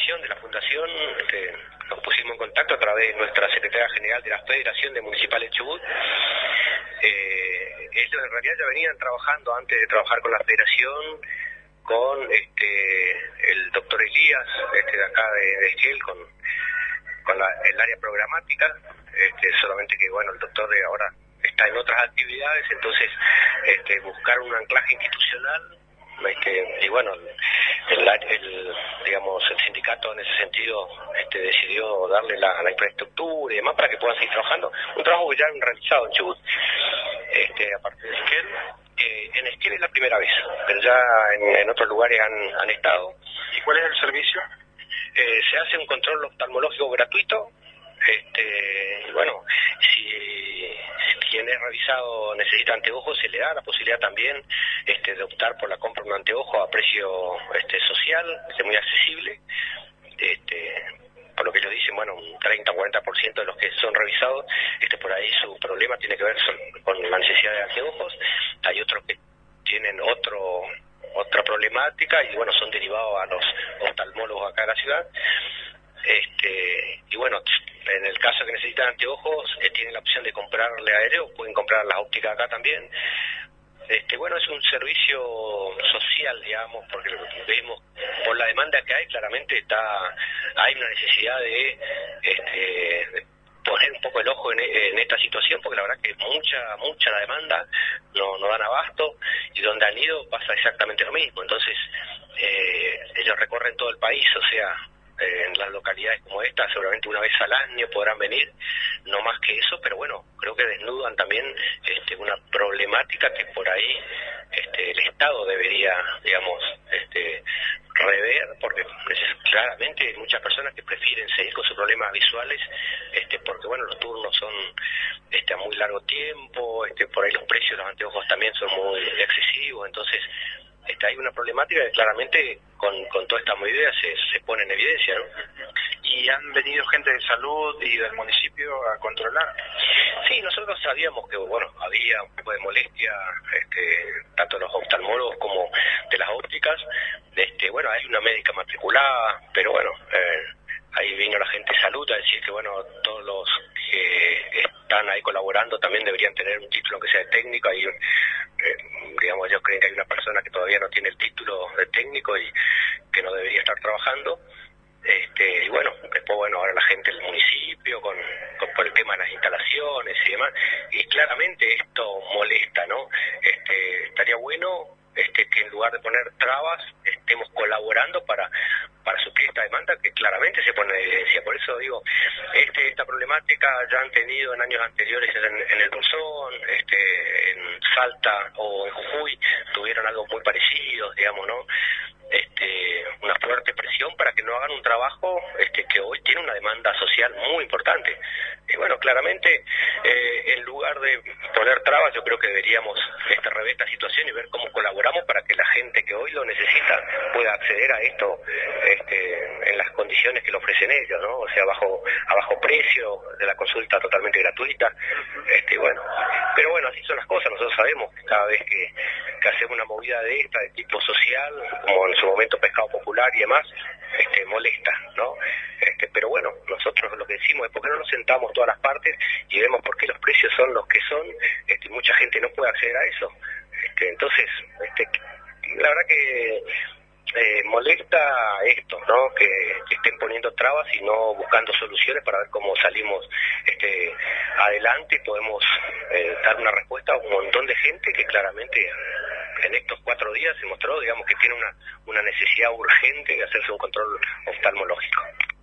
dirección de la Fundación nos pusimos en contacto a través de nuestra Secretaria General de la Federación de Municipales de Chubut. Ellos en realidad ya venían trabajando antes de trabajar con la Federación, con el doctor Elías, de acá de Esquiel, con el área programática, solamente que bueno, el doctor de ahora está en otras actividades, entonces buscar un anclaje institucional, y bueno, el sindicato en ese sentido decidió darle la infraestructura y demás para que puedan seguir trabajando, un trabajo que ya han realizado en Chubut. A partir de Esquiel, en Esquiel es la primera vez, pero ya en otros lugares han estado. ¿Y cuál es el servicio? Se hace un control oftalmológico gratuito, y bueno, si quien es revisado necesita anteojos, se le da la posibilidad también de optar por la compra de un anteojo a precio social, muy accesible, por lo que ellos dicen, bueno, un 30-40% de los que son revisados, por ahí su problema tiene que ver con la necesidad de anteojos. Hay otros que tienen otra problemática y bueno, son derivados a los oftalmólogos acá de la ciudad. Y bueno, en el caso que necesitan anteojos, tienen la opción de comprarle aéreo, pueden comprar las ópticas acá también. Bueno, es un servicio social, digamos, porque lo que vemos por la demanda que hay, claramente hay una necesidad de poner un poco el ojo en esta situación, porque la verdad que mucha la demanda, no dan abasto, y donde han ido pasa exactamente lo mismo. Entonces ellos recorren todo el país, o sea, en las localidades como esta, seguramente una vez al año podrán venir, no más que eso, pero bueno, creo que desnudan también una problemática que por ahí el Estado debería, digamos, rever, porque claramente hay muchas personas que prefieren seguir con sus problemas visuales, porque bueno, los turnos son a muy largo tiempo, por ahí los precios de los anteojos también son muy excesivos, entonces hay una problemática que claramente con toda esta movida se pone en evidencia, ¿no? ¿Y han venido gente de salud y del municipio a controlar? Sí, nosotros sabíamos que bueno, había un poco de molestia, tanto de los oftalmólogos como de las ópticas. Bueno, hay una médica matriculada, pero bueno, ahí vino la gente de salud a decir que bueno, todos los que están ahí colaborando también deberían tener un título que sea de técnico. Ahí digamos, ellos creen que hay una persona que todavía no tiene el título de técnico y que no debería estar trabajando. Y bueno, después bueno, ahora la gente del municipio por el tema de las instalaciones y demás, y claramente esto molesta, ¿no? Estaría bueno que en lugar de poner trabas estemos colaborando para suplir esta demanda que claramente se pone en evidencia. Por eso digo, esta problemática ya han tenido en años anteriores en el Bolsón, en Salta o en Jujuy, tuvieron algo muy parecido, digamos, ¿no? Una fuerte presión para que no hagan un trabajo que hoy tiene una demanda social muy importante. Y bueno, claramente, en lugar de poner trabas, yo creo que deberíamos rever esta situación y ver cómo colaboramos para que la gente que hoy lo necesita pueda acceder a esto en las condiciones que lo ofrecen ellos, ¿no? O sea, a bajo precio, de la consulta totalmente gratuita. Bueno, pero bueno, así son las cosas. Nosotros sabemos que cada vez que hacemos una movida de esta, de tipo social, como en su momento Pescado Popular y demás, molesta, ¿no? Pero bueno, nosotros lo que decimos es por qué no nos sentamos todas las partes y vemos por qué los precios son los que son, y mucha gente no puede acceder a eso. Entonces, la verdad que molesta esto, ¿no? Que estén poniendo trabas y no buscando soluciones para ver cómo salimos adelante y podemos dar una respuesta a un montón de gente que claramente en estos 4 días se mostró, digamos, que tiene una necesidad urgente de hacerse un control oftalmológico.